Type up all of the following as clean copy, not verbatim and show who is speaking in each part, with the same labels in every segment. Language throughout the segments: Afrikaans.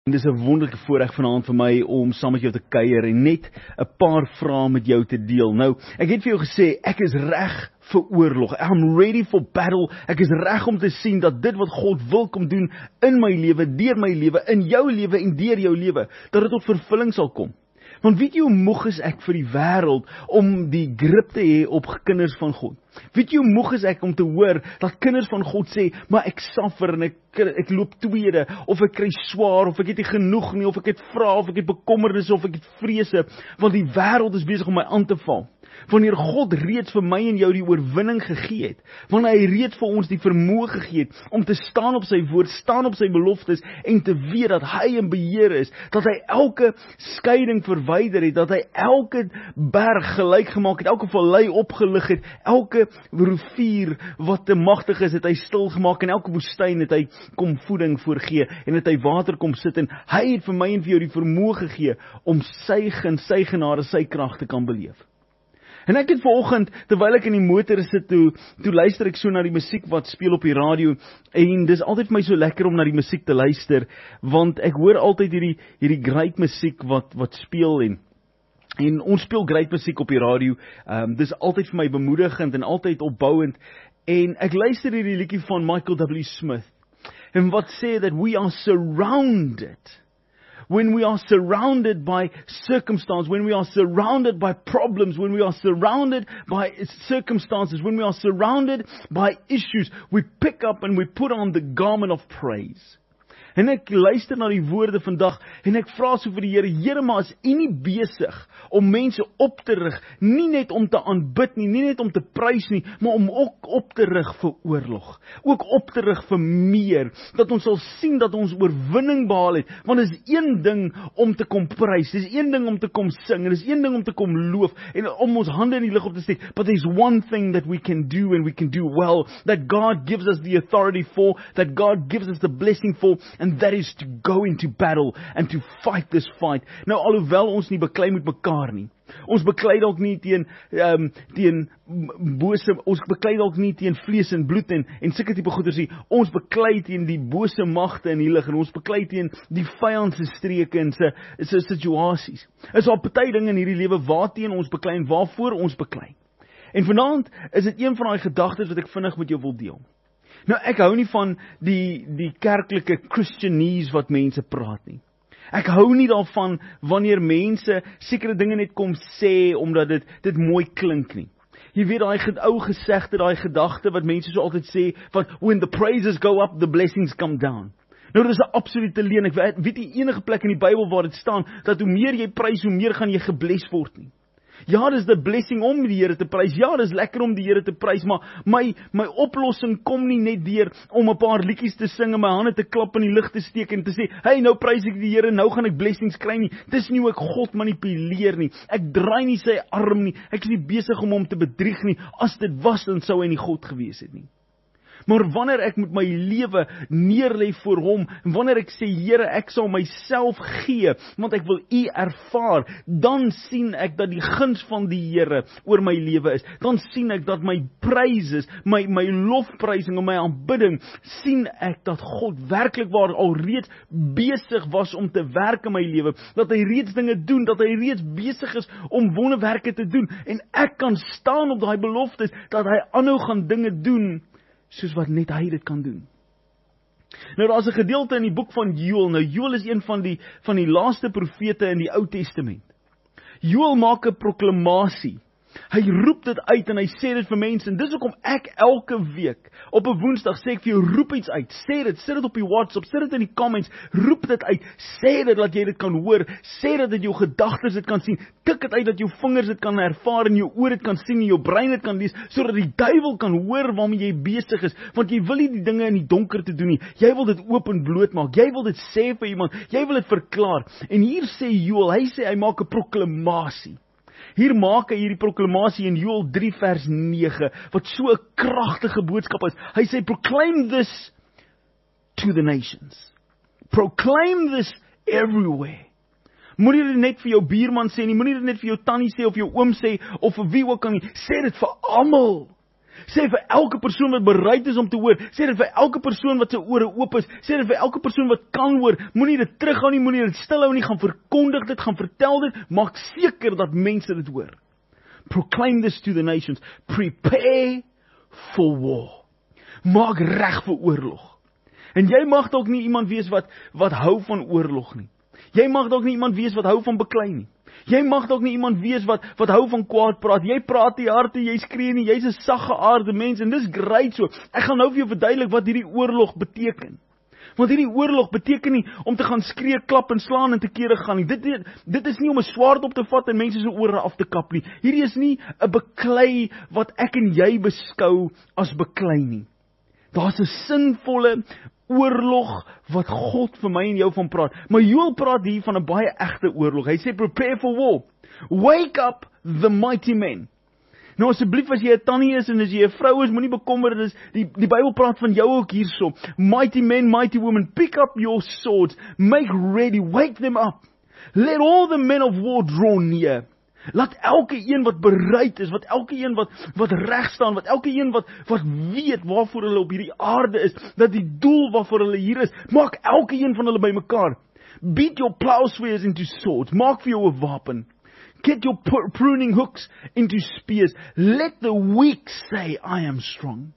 Speaker 1: Dis 'n wonderlike voorreg vanaand vir my om saam met jou te kuier en net 'n paar vrae met jou te deel. Nou, ek het vir jou gesê, ek is reg vir oorlog. I'm ready for battle. Ek is reg om te sien dat dit wat God wil kom doen in my lewe, deur my lewe, in jou lewe en deur jou lewe, dat dit tot vervulling sal kom. Want weet jy hoe moeg is ek vir die wêreld om die grip te hê op kinders van God? Weet jy hoe moeg is ek om te hoor dat kinders van God sê, maar ek suffer en ek loop tweede, of ek kry swaar, of ek het nie genoeg nie, of ek het vrae, of ek het bekommernisse, of ek het vrese, want die wêreld is besig om my aan te val. Wanneer God reeds vir my en jou die oorwinning gegee het, wanneer hy reeds vir ons die vermoë gegee het om te staan op sy woord, staan op sy beloftes en te weet dat hy in beheer is, dat hy elke skeiding verwyder het, dat hy elke berg gelyk gemaak het, elke vallei opgelig het, elke rivier wat te magtig is, het hy stil gemaak, en elke woestyn het hy kom voeding voorgee, en het hy water kom sit, en hy het vir my en vir jou die vermoë gegee om sy genade, sy krag te kan beleef. En ek het vanoggend, terwyl ek in die motor sit, toe luister ek so na die musiek wat speel op die radio, en dis altyd vir my so lekker om na die musiek te luister, want ek hoor altyd hierdie great musiek wat speel, en ons speel great musiek op die radio, dis altyd vir my bemoedigend en altyd opbouend, en ek luister hierdie liedjie van Michael W. Smith, en wat sê that we are surrounded. When we are surrounded by circumstance, when we are surrounded by problems, when we are surrounded by circumstances, when we are surrounded by issues, we pick up and we put on the garment of praise. En ek luister na die woorde vandag, en ek vra so vir die Here, Here, maar is U nie besig om mense op te rig, nie net om te aanbid nie, nie net om te prys nie, maar om ook op te rig vir oorlog, ook op te rig vir meer, dat ons sal sien dat ons oorwinning behaal het, want dit is een ding om te kom prys, dit is een ding om te kom sing, dit is een ding om te kom loof, en om ons hande in die lug op te steek, but there's one thing that we can do, and we can do well, that God gives us the authority for, that God gives us the blessing for, and that is to go into battle and to fight this fight. Nou, alhoewel ons nie beklei met mekaar nie. Ons beklei dalk nie teen bose, ons beklei dalk nie teen vlees en bloed en sulke tipe goeders nie. Ons beklei teen die bose magte in die lig, en ons beklei teen die vyand se streke en se situasies. Is daar party dinge in hierdie lewe waarteen ons beklei en waarvoor ons beklei. En vanaand is dit een van daai gedagtes wat ek vinnig met jou wil deel. Nou, ek hou nie van die kerklike Christianese wat mense praat nie. Ek hou nie daarvan wanneer mense sekere dinge net kom sê, omdat dit mooi klink nie. Jy weet, daai ou gesegde, daai gedagte wat mense so altyd sê, van when the praises go up, the blessings come down. Nou, dit is 'n absolute leuen. Ek weet nie enige plek in die Bybel waar dit staan, dat hoe meer jy prys, hoe meer gaan jy gebless word nie. Ja, dis 'n blessing om die Here te prys. Ja, dis lekker om die Here te prys, maar my oplossing kom nie net deur om 'n paar liedjies te sing en my hande te klap in die lug te steek en te sê, hey, nou prys ek die Here, nou gaan ek blessings kry nie. Dis nie hoe ek God manipuleer nie. Ek draai nie sy arm nie. Ek is nie besig om hom te bedrieg nie. As dit was, dan sou hy nie God gewees het nie. Maar wanneer ek met my lewe neerlê voor hom, en wanneer ek sê, Here, ek sal myself gee, want ek wil U ervaar, dan sien ek dat die guns van die Here oor my lewe is. Dan sien ek dat my pryses, my lofprysing en my aanbidding, sien ek dat God werklik waar al reeds besig was om te werk in my lewe, dat hy reeds dinge doen, dat hy reeds besig is om wonderwerke te doen, en ek kan staan op daai beloftes, dat hy aanhou gaan dinge doen, soos wat net hy dit kan doen. Nou, daar is 'n gedeelte in die boek van Joël. Nou, Joël is een van die laaste profete in die Ou Testament. Joël maak 'n proklamasie. Hy roep dit uit en hy sê dit vir mense, en dis hoekom ek elke week op 'n Woensdag sê ek vir jou, roep iets uit, sê dit, sit dit op die WhatsApp, sit dit in die comments, roep dit uit, sê dit dat jy dit kan hoor, sê dat jou gedagtes dit kan sien, tik dit uit dat jou vingers dit kan ervaar en jou oor dit kan sien en jou brein dit kan lees, sodat die duiwel kan hoor waarmee jy besig is, want jy wil nie die dinge in die donker te doen nie, jy wil dit oop en bloot maak, jy wil dit sê vir iemand, jy wil dit verklaar, en hier sê Joël, hy maak 'n proklamasie. Hier maak hy hierdie proklamasie in Joël 3 vers 9, wat so 'n kragtige boodskap is. Hy sê, proclaim this to the nations. Proclaim this everywhere. Moenie dit net vir jou buurman sê nie, moenie dit net vir jou tannie sê, of jou oom sê, of vir wie ook al nie. Sê dit vir almal. Sê vir elke persoon wat bereid is om te hoor. Sê dit vir elke persoon wat sy ore oop is. Sê dit vir elke persoon wat kan hoor. Moenie dit terughou nie, moenie dit stilhou nie, gaan verkondig dit, gaan vertel dit. Maak seker dat mense dit hoor. Proclaim this to the nations. Prepare for war. Maak reg vir oorlog. En jy mag dalk nie iemand wees wat hou van oorlog nie. Jy mag dalk nie iemand wees wat hou van beklei nie. Jy mag dalk nie iemand wees wat hou van kwaad praat. Jy praat nie hard en jy skree nie. Jy's 'n sagge aarde mens en dis great so. Ek gaan nou vir jou verduidelik wat hierdie oorlog beteken. Want hierdie oorlog beteken nie om te gaan skree, klap en slaan en te kere gaan nie. Dit is nie om 'n swaard op te vat en mense se ore af te kap nie. Hierdie is nie 'n beklei wat ek en jy beskou as beklei nie. Daar's 'n sinvolle oorlog wat God vir my en jou van praat. Maar Joel praat hier van 'n baie egte oorlog. Hy sê prepare for war. Wake up the mighty men. Nou asseblief as jy 'n tannie is en as jy 'n vrou is, moenie bekommerd is. Die Bybel praat van jou ook hierso. Mighty men, mighty women, pick up your swords, make ready, wake them up. Let all the men of war draw near. Laat elke een wat bereid is, wat elke een wat reg staan, wat elke een wat weet waarvoor hulle op hierdie aarde is, dat die doel waarvoor hulle hier is, maak elke een van hulle bymekaar. Beat your plowshares into swords, maak vir jou 'n wapen. Get your pruning hooks into spears. Let the weak say, I am strong.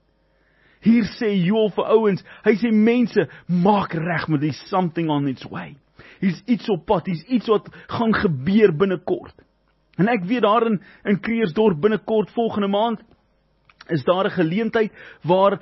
Speaker 1: Hier sê Joel vir ouens, hy sê mense, maak reg, maar there's something on its way. Hier's iets op pad, hier's iets wat gaan gebeur binnekort. En ek weet daar in Kreersdorp binnekort volgende maand is daar 'n geleentheid waar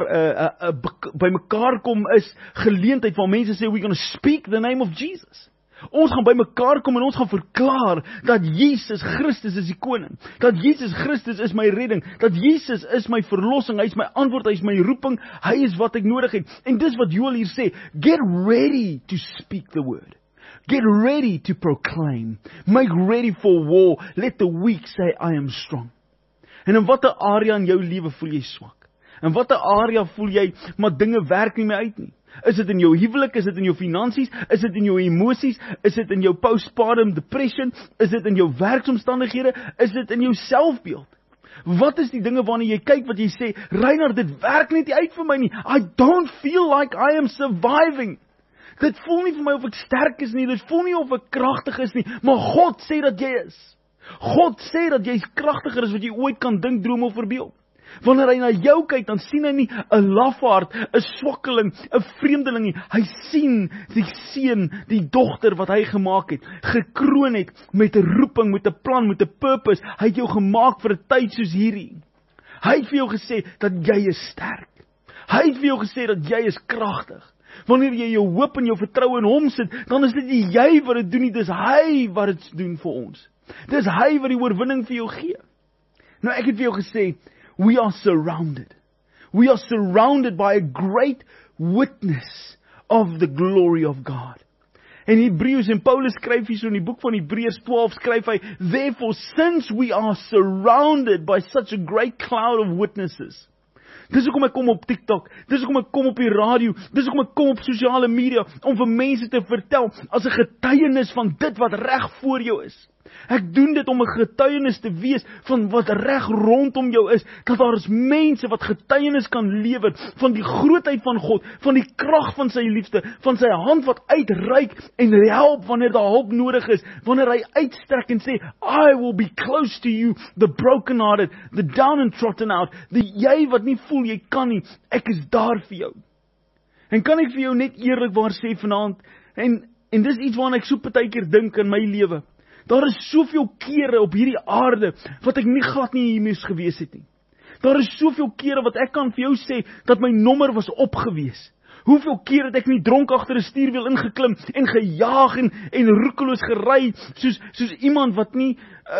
Speaker 1: daar by mekaar kom is geleentheid waar mense sê we're going to speak the name of Jesus. Ons gaan by mekaar kom en ons gaan verklaar dat Jesus Christus is die koning. Dat Jesus Christus is my redding. Dat Jesus is my verlossing. Hy is my antwoord, hy is my roeping. Hy is wat ek nodig het. En dis wat Joel hier sê. Get ready to speak the word. Get ready to proclaim. Make ready for war. Let the weak say, I am strong. En in watter area in jou lewe voel jy swak? In watter area voel jy, maar dinge werk nie meer uit nie? Is dit in jou huwelik? Is dit in jou finansies? Is dit in jou emosies? Is dit in jou postpartum depression? Is dit in jou werksomstandighede? Is dit in jou selfbeeld? Wat is die dinge waarna jy kyk wat jy sê, Reinhard, dit werk net nie uit vir my nie. I don't feel like I am surviving. Dit voel nie vir my of ek sterk is nie, dit voel nie of ek kragtig is nie, maar God sê dat jy is. God sê dat jy kragtiger is wat jy ooit kan dink, droom of verbeel. Wanneer hy na jou kyk, dan sien hy nie 'n lafaard, 'n swakkeling, 'n vreemdeling nie. Hy sien die seun, die dogter wat hy gemaak het, gekroon het met 'n roeping, met 'n plan, met 'n purpose. Hy het jou gemaak vir 'n tyd soos hierdie. Hy het vir jou gesê dat jy is sterk. Hy het vir jou gesê dat jy is kragtig. Wanneer jy jou hoop en jou vertroue in hom sit, dan is dit nie jy wat dit doen nie, dis hy wat dit doen vir ons. Dis hy wat die oorwinning vir jou gee. Nou ek het vir jou gesê, we are surrounded. We are surrounded by a great witness of the glory of God. En Hebreërs en Paulus skryf hier so in die boek van Hebreërs 12 skryf hy, therefore since we are surrounded by such a great cloud of witnesses. Dis hoekom ek kom op TikTok, dis hoekom ek kom op die radio, dis hoekom ek kom op sosiale media, om vir mense te vertel, as 'n getuienis van dit wat reg voor jou is. Ek doen dit om 'n getuienis te wees van wat reg rondom jou is, dat daar is mense wat getuienis kan lewer van die grootheid van God, van die krag van sy liefde, van sy hand wat uitreik en help wanneer daar hulp nodig is, wanneer hy uitstrek en sê, I will be close to you, the brokenhearted, the down and trodden out, jy wat nie voel jy kan nie, ek is daar vir jou. En kan ek vir jou net eerlikwaar sê vanaand, en dis iets waarna ek so partykeer dink in my lewe, daar is soveel kere op hierdie aarde wat ek nie glad nie hier moes gewees het nie. Daar is soveel kere wat ek kan vir jou sê dat my nommer was opgewees. Hoeveel keer het ek nie dronk agter 'n stuurwiel ingeklim en gejaag en roekeloos gery soos iemand wat nie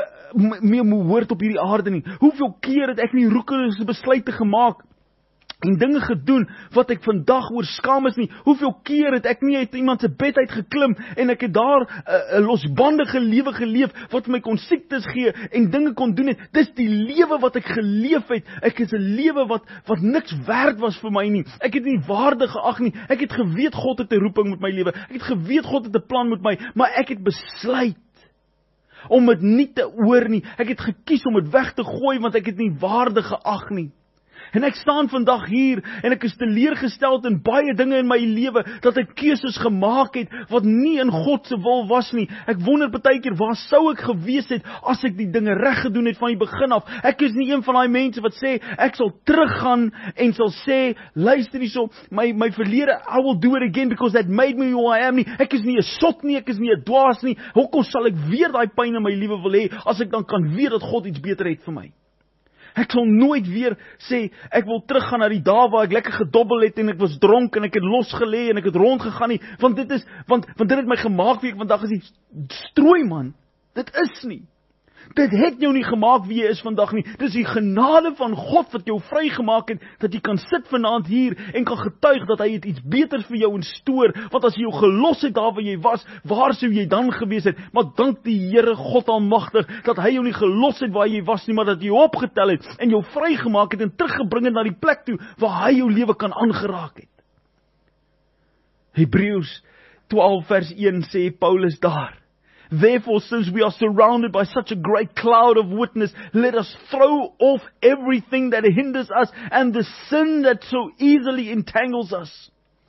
Speaker 1: meer hoort op hierdie aarde nie. Hoeveel keer het ek nie roekeloos besluite gemaak en dinge gedoen wat ek vandag oor skaam is nie. Hoeveel keer het ek nie uit iemand se bed uit geklim en ek het daar 'n losbandige lewe geleef wat my kon siektes gee en dinge kon doen het. Dis die lewe wat ek geleef het. Ek is 'n lewe wat niks werd was vir my nie. Ek het nie waarde geag nie. Ek het geweet God het 'n roeping met my lewe. Ek het geweet God het 'n plan met my, maar ek het besluit om dit nie te hoor nie. Ek het gekies om dit weg te gooi, want ek het nie waarde geag nie. En ek staan vandag hier, en ek is teleurgesteld in baie dinge in my lewe, dat ek keuses gemaak het, wat nie in God se wil was nie. Ek wonder partykeer, waar sou ek gewees het, as ek die dinge reg gedoen het van die begin af? Ek is nie een van daai mense wat sê, ek sal teruggaan, en sal sê, luister hierso, my verlede, I will do it again, because that made me who I am nie. Ek is nie 'n sot nie, ek is nie 'n dwaas nie. Hoekom sal ek weer daai pyn in my lewe wil hê, as ek dan kan weet dat God iets beter het vir my? Ek sal nooit weer sê, ek wil teruggaan na die dae waar ek lekker gedobbel het en ek was dronk en ek het losgelê en ek het rondgegaan nie, want dit het my gemaak wie ek vandag is nie. Strooi man, dit is nie. Dit het jou nie gemaak wie jy is vandag nie. Dis die genade van God wat jou vrygemaak het, dat jy kan sit vanaand hier en kan getuig dat hy het iets beter vir jou in stoor, want as hy jou gelos het daar waar jy was, waar sou jy dan gewees het? Maar dank die Here God Almagtig, dat hy jou nie gelos het waar jy was nie, maar dat hy jou opgetel het, en jou vrygemaak het, en teruggebring het na die plek toe, waar hy jou lewe kan aangeraak het. Hebreërs 12 vers 1 sê Paulus daar, therefore, since we are surrounded by such a great cloud of witness, let us throw off everything that hinders us and the sin that so easily entangles us.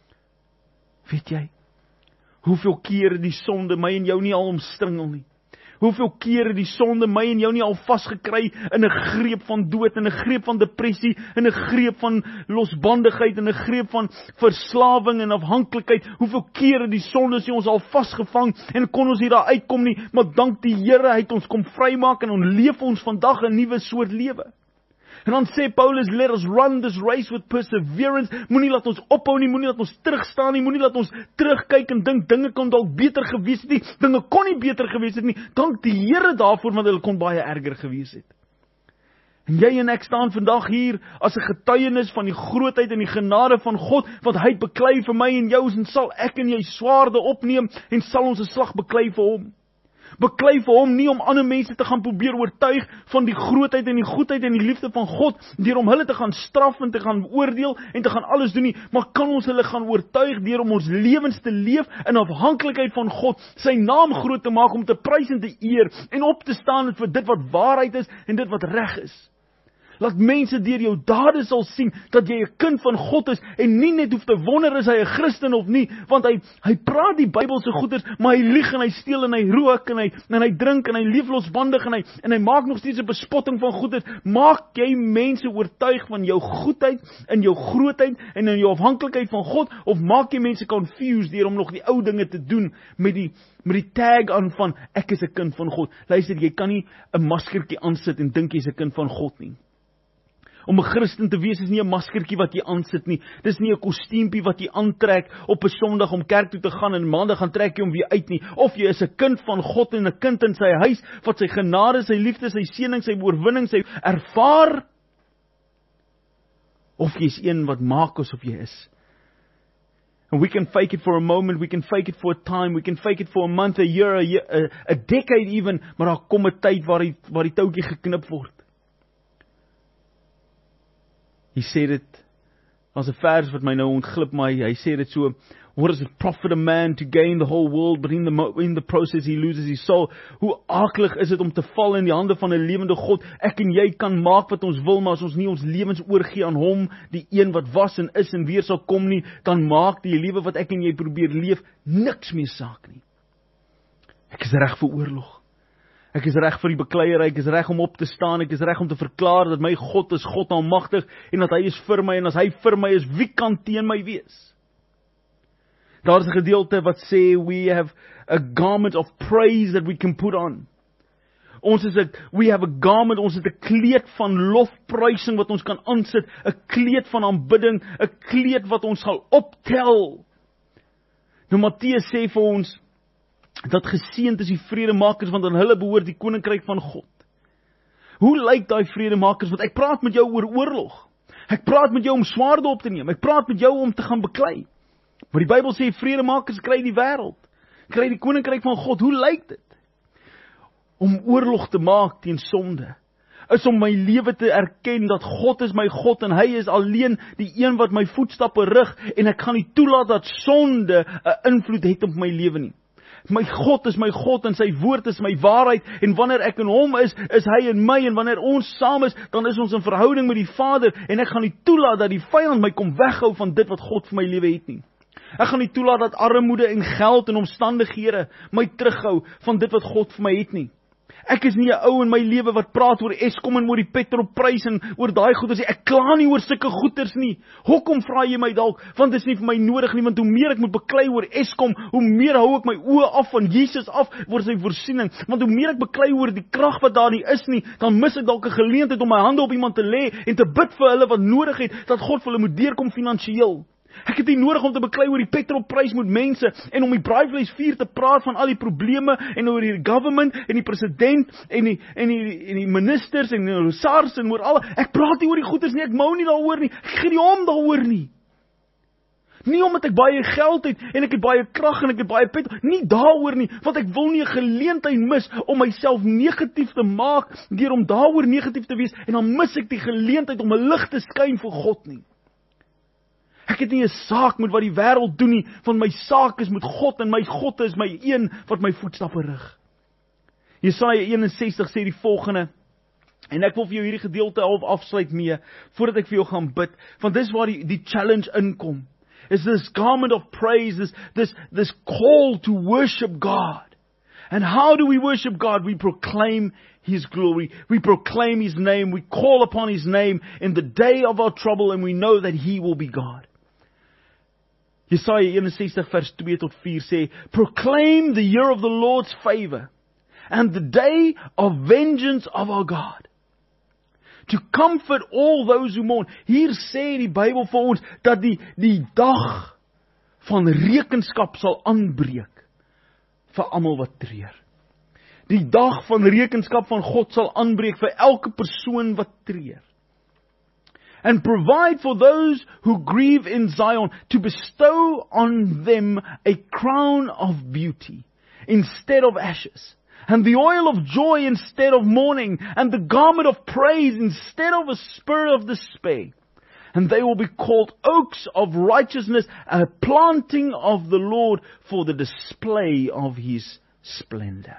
Speaker 1: Weet jy, hoeveel kere die sonde my en jou nie al omstringel nie? Hoeveel kere die sonde my en jou nie al vasgekry in 'n greep van dood, in 'n greep van depressie, in 'n greep van losbandigheid, in 'n greep van verslawing en afhanklikheid. Hoeveel kere die sonde is ons al vasgevang en kon ons hier daar uitkom nie, maar dank die Here, hy het ons kom vrymaak en ons leef ons vandag 'n nuwe soort lewe. En dan sê Paulus, let us run this race with perseverance. Moenie laat ons ophou nie, moenie laat ons terugstaan nie, moenie laat ons terugkyk en dink dinge kon dalk beter gewees het nie. Dinge kon nie beter gewees het nie. Dank die Here daarvoor, want hulle kon baie erger gewees het. En jy en ek staan vandag hier as 'n getuienis van die grootheid en die genade van God, want hy het beklei vir my en jou, en sal ek en jy swaarde opneem en sal ons 'n slag beklei vir hom. Beklei vir hom nie om ander mense te gaan probeer oortuig van die grootheid en die goedheid en die liefde van God, deur om hulle te gaan straf en te gaan oordeel en te gaan alles doen nie, maar kan ons hulle gaan oortuig deur om ons lewens te leef in afhanklikheid van God, sy naam groot te maak, om te prys en te eer en op te staan vir dit wat waarheid is en dit wat reg is. Laat mense deur jou dade sal sien dat jy 'n kind van God is en nie net hoef te wonder is hy 'n Christen of nie, want hy praat die Bybelse goeders, maar hy lieg en hy steel en hy rook en hy drink en hy leef losbandig en hy maak nog steeds 'n bespotting van goeders. Maak jy mense oortuig van jou goedheid en jou grootheid en in jou afhanklikheid van God, of maak jy mense confused deur om nog die ou dinge te doen met die tag aan van ek is 'n kind van God? Luister, jy kan nie 'n maskertjie aansit en dink jy's 'n kind van God nie. Om 'n Christen te wees is nie 'n maskertjie wat jy aansit nie. Dis nie 'n kostuumpie wat jy aantrek op 'n Sondag om kerk toe te gaan en Maandag gaan trek jy hom weer uit nie. Of jy is 'n kind van God en 'n kind in sy huis wat sy genade, sy liefde, sy seëning, sy oorwinning, sy ervaar. Of jy is een wat maak asof jy is. And we can fake it for a moment, we can fake it for a time, we can fake it for a month, a year, a decade even, maar daar kom 'n tyd waar die touwtjie geknip word. Hy sê dit, as 'n vers wat my nou ontglip, maar hy sê dit so, what does it profit a man to gain the whole world, but in the process he loses his soul? Hoe akelig is dit om te val in die hande van 'n lewende God? Ek en jy kan maak wat ons wil, maar as ons nie ons lewens oorgee aan hom, die een wat was en is en weer sal kom nie, dan maak die lewe wat ek en jy probeer leef niks meer saak nie. Ek is reg vir oorlog. Ek is reg vir die bekleierery, ek is reg om op te staan, ek is reg om te verklaar dat my God is God almagtig en dat hy is vir my, en as hy vir my is, wie kan teen my wees? Daar is 'n gedeelte wat sê, we have a garment of praise that we can put on. We have a garment, ons het 'n kleed van lofprysing wat ons kan aansit, 'n kleed van aanbidding, 'n kleed wat ons sal optel. Nou Matteus sê vir ons, dat geseënd is die vredemakers, want aan hulle behoort die koninkryk van God. Hoe lyk daai vredemakers? Want ek praat met jou oor oorlog. Ek praat met jou om swaarde op te neem. Ek praat met jou om te gaan beklei. Maar die Bybel sê vredemakers kry die wêreld, kry die koninkryk van God. Hoe lyk dit? Om oorlog te maak teen sonde, is om my lewe te erken dat God is my God en hy is alleen die een wat my voetstappe rig, en ek gaan nie toelaat dat sonde 'n invloed het op my lewe nie. My God is my God en sy woord is my waarheid en wanneer ek in hom is hy in my en wanneer ons saam is, dan is ons in verhouding met die Vader en ek gaan nie toelaat dat die vyand my kom weghou van dit wat God vir my lewe het nie. Ek gaan nie toelaat dat armoede en geld en omstandighede my terughou van dit wat God vir my het nie. Ek is nie 'n ou in my lewe wat praat oor Eskom en oor die petrolprys en oor daai goeders nie. Ek kla nie oor sulke goeders nie. Hoekom vra jy my dalk? Want dit is nie vir my nodig nie, want hoe meer ek moet beklei oor Eskom, hoe meer hou ek my oë af van Jesus af oor sy voorsiening. Want hoe meer ek beklei oor die krag wat daar nie is nie, dan mis ek dalk 'n geleentheid om my hande op iemand te lê en te bid vir hulle wat nodig het dat God vir hulle moet deurkom finansiëel. Ek het nie nodig om te beklei oor die petrolprys met mense en om die braaivleisvuur te praat van al die probleme en oor die government en die president en die ministers en die SARS en oor al. Ek praat nie oor die goeders nie, ek mou nie daaroor nie. Ek gee nie om daaroor nie. Nie omdat ek baie geld het en ek het baie krag en ek het baie petrol, nie daaroor nie, want ek wil nie 'n geleentheid mis om myself negatief te maak deur om daaroor negatief te wees en dan mis ek die geleentheid om 'n lig te skyn vir God nie. Ek het nie 'n saak met wat die wêreld doen nie, want my saak is met God en my God is my een wat my voetstappe rig. Jesaja 61 sê die volgende, en ek wil vir jou hierdie gedeelte afsluit mee, voordat ek vir jou gaan bid, want dis waar die challenge inkom, is this garment of praise, this call to worship God. And how do we worship God? We proclaim His glory. We proclaim His name. We call upon His name in the day of our trouble and we know that He will be God. Jesaja 61 vers 2 tot 4 sê, proclaim the year of the Lord's favor and the day of vengeance of our God. To comfort all those who mourn. Hier sê die Bybel vir ons dat die dag van rekenskap sal aanbreek vir almal wat treur. Die dag van rekenskap van God sal aanbreek vir elke persoon wat treur. And provide for those who grieve in Zion, to bestow on them a crown of beauty instead of ashes, and the oil of joy instead of mourning, and the garment of praise instead of a spirit of despair. And they will be called oaks of righteousness, a planting of the Lord for the display of His splendor.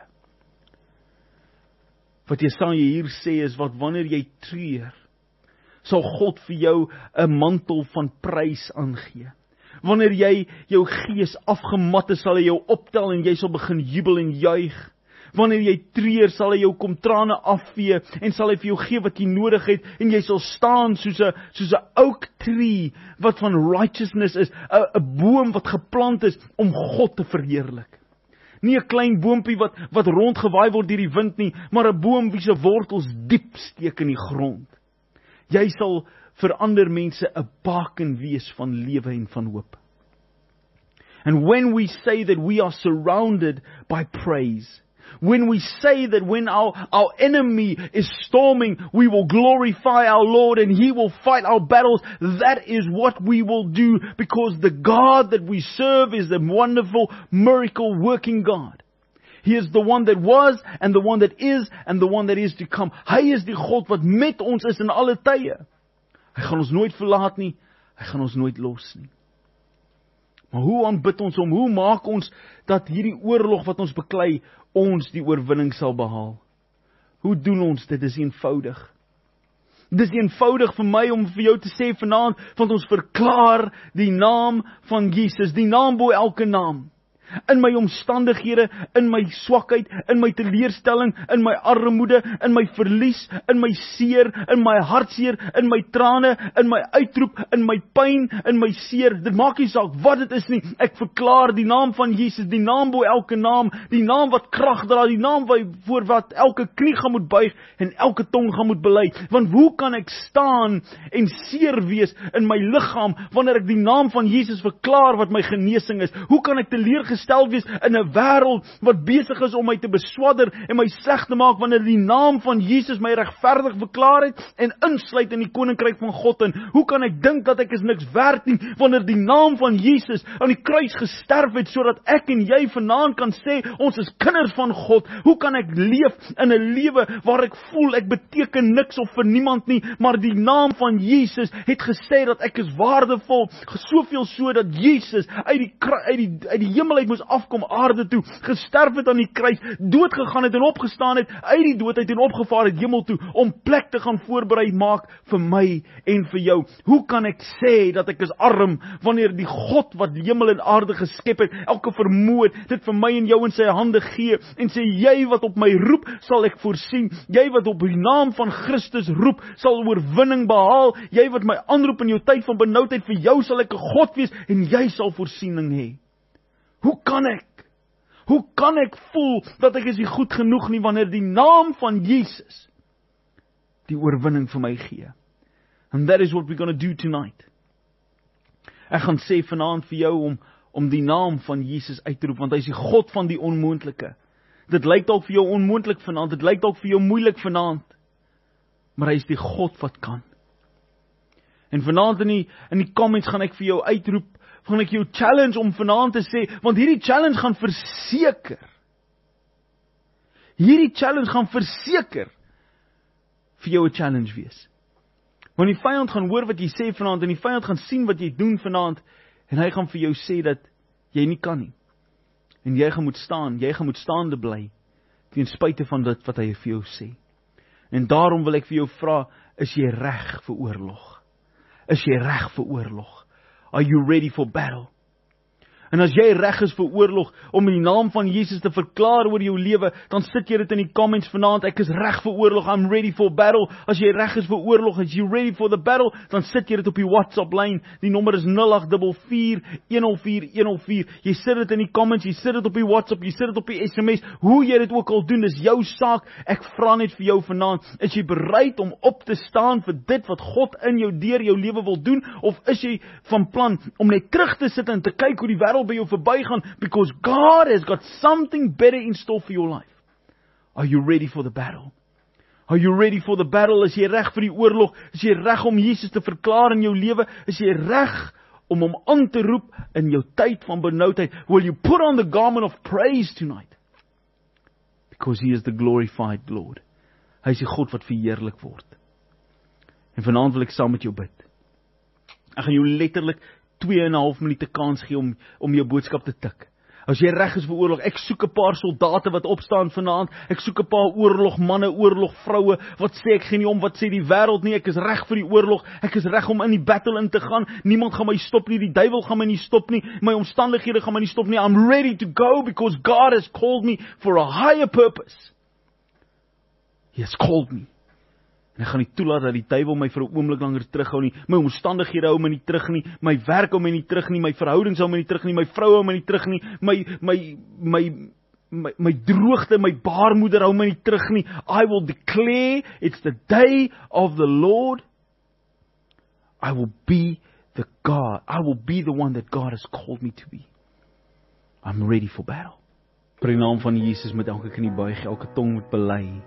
Speaker 1: Wat Jesaja hier sê is, wat wanneer jy treur, sal God vir jou 'n mantel van prys aangee. Wanneer jy jou gees afgemat is, sal hy jou optel en jy sal begin jubel en juig. Wanneer jy treur, sal hy jou kom trane afvee en sal hy vir jou gee wat jy nodig het en jy sal staan soos 'n oak tree wat van righteousness is, 'n boom wat geplant is om God te verheerlik. Nie 'n klein boompie wat rondgewaai word deur die wind nie, maar 'n boom wie se wortels diep steek in die grond. Jy sal vir ander mense 'n baken wees van lewe en van hoop. And when we say that we are surrounded by praise, when we say that when our enemy is storming, we will glorify our Lord and He will fight our battles, that is what we will do, because the God that we serve is a wonderful, miracle working God. He is the one that was, and the one that is, and the one that is to come. Hy is die God wat met ons is in alle tye. Hy gaan ons nooit verlaat nie, hy gaan ons nooit los nie. Maar hoe aanbid ons hom? Hoe maak ons dat hierdie oorlog wat ons beklei, ons die oorwinning sal behaal? Hoe doen ons dit? Dis eenvoudig. Dis eenvoudig vir my om vir jou te sê vanaand, want ons verklaar die naam van Jesus, die naam bo elke naam. In my omstandighede, in my swakheid, in my teleurstelling, in my armoede, in my verlies, in my seer, in my hartseer, in my trane, in my uitroep, in my pyn, in my seer. Dit maak nie saak wat dit is nie. Ek verklaar die naam van Jesus, die naam bo elke naam, die naam wat krag dra, die naam voor wat elke knie gaan moet buig en elke tong gaan moet bely. Want hoe kan ek staan en seer wees in my liggaam wanneer ek die naam van Jesus verklaar wat my genesing is? Hoe kan ek teleurgestel wees in 'n wêreld wat besig is om my te beswadder en my sleg te maak wanneer die naam van Jesus my regverdig verklaar het en insluit in die koninkryk van God in? Hoe kan ek dink dat ek is niks werd nie wanneer die naam van Jesus aan die kruis gesterf het sodat ek en jy vanaand kan sê ons is kinders van God? Hoe kan ek leef in 'n lewe waar ek voel ek beteken niks of vir niemand nie, maar die naam van Jesus het gesê dat ek is waardevol, soveel so dat Jesus uit die hemel mensheid moes afkom aarde toe, gesterf het aan die kruis, dood gegaan het en opgestaan het, uit die dood uit en opgevaar het hemel toe, om plek te gaan voorberei maak vir my en vir jou. Hoe kan ek sê dat ek is arm, wanneer die God wat die hemel en aarde geskep het, elke vermoë dit vir my en jou in sy hande gee, en sê, jy wat op my roep, sal ek voorsien, jy wat op die naam van Christus roep, sal oorwinning behaal, jy wat my aanroep in jou tyd van benoudheid, vir jou sal ek 'n God wees, en jy sal voorsiening hê. Hoe kan ek voel, dat ek is nie goed genoeg nie, wanneer die naam van Jesus, die oorwinning vir my gee? And that is what we're going to do tonight. Ek gaan sê vanaand vir jou, om die naam van Jesus uit te roep, want hy is die God van die onmoontlike. Dit lyk dalk vir jou onmoontlik vanaand, dit lyk dalk vir jou moeilik vanaand, maar hy is die God wat kan. En vanaand in die comments gaan ek vir jou uitroep, gaan ek jou challenge om vanaand te sê, want hierdie challenge gaan verseker vir jou 'n challenge wees. Want die vyand gaan hoor wat jy sê vanaand, en die vyand gaan sien wat jy doen vanaand, en hy gaan vir jou sê dat jy nie kan nie. En jy gaan moet staande bly, ten spyte van dit wat hy vir jou sê. En daarom wil ek vir jou vra, is jy reg vir oorlog? Is jy reg vir oorlog? Are you ready for battle? En as jy reg is vir oorlog, om in die naam van Jesus te verklaar oor jou lewe, dan sit jy dit in die comments vanaand, ek is reg vir oorlog, I'm ready for battle. As jy reg is vir oorlog, is you ready for the battle, dan sit jy dit op die WhatsApp lyn, die nommer is 0844104104, jy sit dit in die comments, jy sit dit op die WhatsApp, jy sit dit op die SMS, hoe jy dit ook al doen, is jou saak. Ek vra net vir jou vanaand, is jy bereid om op te staan vir dit wat God in jou, deur jou lewe wil doen, of is jy van plan om net terug te sit en te kyk hoe die wêreld by jou verbygaan, because God has got something better in store for your life? Are you ready for the battle? Are you ready for the battle? Is jy reg vir die oorlog? Is jy reg om Jesus te verklaar in jou lewe? Is jy reg om hom aan te roep in jou tyd van benoudheid? Will you put on the garment of praise tonight? Because he is the glorified Lord. Hy is die God wat verheerlik word. En vanaand wil ek saam met jou bid. Ek gaan jou letterlik 2,5 minute kans gee om jou boodskap te tik. As jy reg is vir oorlog, ek soek 'n paar soldate wat opstaan vanaand, ek soek 'n paar oorlogmanne, oorlogvroue, wat sê ek gee nie om, wat sê die wêreld nie, ek is reg vir die oorlog, ek is reg om in die battle in te gaan, niemand gaan my stop nie, die duiwel gaan my nie stop nie, my omstandighede gaan my nie stop nie, I'm ready to go, because God has called me for a higher purpose. He has called me. En ek gaan nie toelaat dat die duiwel my vir 'n oomblik langer terughou nie. My omstandighede hou my nie terug nie. My werk hou my nie terug nie. My verhoudings hou my nie terug nie. My vrou hou my nie terug nie. My droogte, my baarmoeder hou my nie terug nie. I will declare it's the day of the Lord. I will be the one that God has called me to be. I'm ready for battle. Vir die naam van Jesus moet elke knie buig, elke tong moet bely.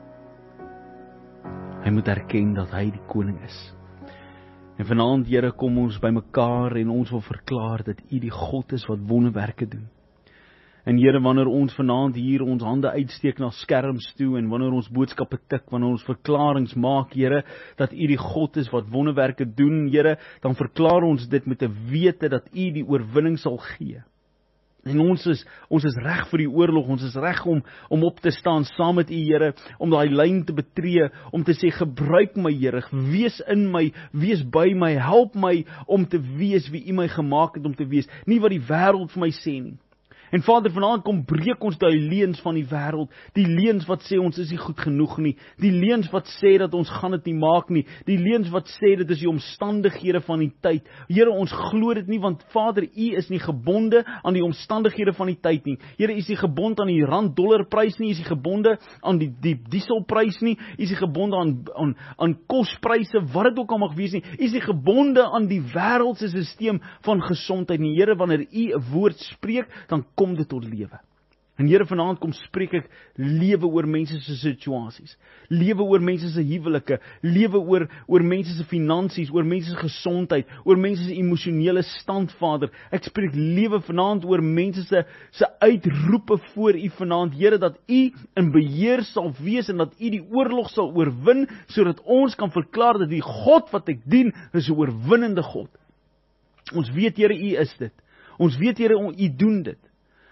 Speaker 1: Hy moet erken dat hy die koning is. En vanaand, Here, kom ons by mekaar en ons wil verklaar dat U die God is wat wonderwerke doen. En Here, wanneer ons vanaand hier ons hande uitsteek na skerms toe en wanneer ons boodskappe tik, wanneer ons verklaringe maak, Here, dat U die God is wat wonderwerke doen, Here, dan verklaar ons dit met 'n wete dat U die oorwinning sal gee. En ons is reg vir die oorlog, ons is reg om op te staan saam met U, Here, om daai lyn te betree, om te sê, gebruik my, Here, wees in my, wees by my, help my om te wees wie U my gemaak het om te wees, nie wat die wêreld vir my sê nie. En Vader, vanaand kom breek ons daai leuns van die wêreld, die leuns wat sê ons is nie goed genoeg nie, die leuns wat sê dat ons gaan dit nie maak nie, die leuns wat sê dit is die omstandighede van die tyd. Here, ons glo dit nie, want Vader, U is nie gebonde aan die omstandighede van die tyd nie. Here, U is nie gebonde aan die rand-dollarprys nie, U is nie gebonde aan die dieselprys nie, U is nie gebonde aan kospryse, wat dit ook al mag wees nie, U is nie gebonde aan die wêreldse stelsel van gesondheid nie. Here, wanneer U 'n woord spreek, dan kom dit tot lewe. En Here, vanaand kom spreek ek lewe oor mense se situasies, lewe oor mense se huwelike, lewe oor mense se finansies, oor mense se gesondheid, oor mense se emosionele stand, Vader. Ek spreek lewe vanaand oor mense se uitroepe voor U vanaand, Here, dat U in beheer sal wees en dat U die oorlog sal oorwin, sodat ons kan verklaar dat die God wat ek dien, is 'n oorwinnende God. Ons weet, Here, U is dit. Ons weet, Here, U doen dit.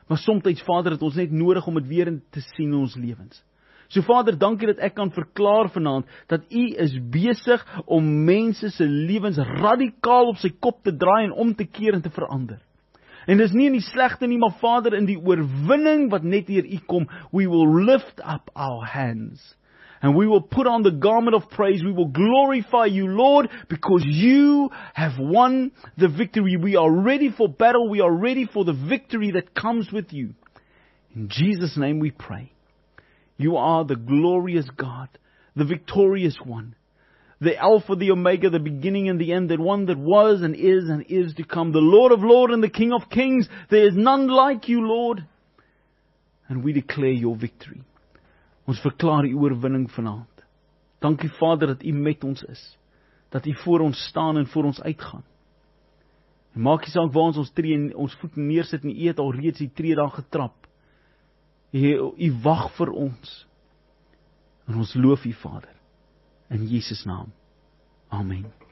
Speaker 1: Maar soms, Vader, het ons net nodig om dit weer in te sien in ons lewens. So Vader, dankie dat ek kan verklaar vanaand, dat U is besig om mense se lewens radikaal op sy kop te draai en om te keer en te verander. En dis nie in die slegte nie, maar Vader, in die oorwinning wat net deur U kom, we will lift up our hands. And we will put on the garment of praise. We will glorify You, Lord, because You have won the victory. We are ready for battle. We are ready for the victory that comes with You. In Jesus' name we pray. You are the glorious God, the victorious one, the Alpha, the Omega, the beginning and the end, the one that was and is to come, the Lord of lords and the King of kings. There is none like You, Lord. And we declare Your victory. Ons verklaar U oorwinning vanaand. Dankie Vader dat U met ons is. Dat U voor ons staan en voor ons uitgaan. En maak nie saak waar ons tree en ons voet neersit en U het al reeds die tree daar getrap. U wag vir ons. En ons loof U Vader. In Jesus naam. Amen.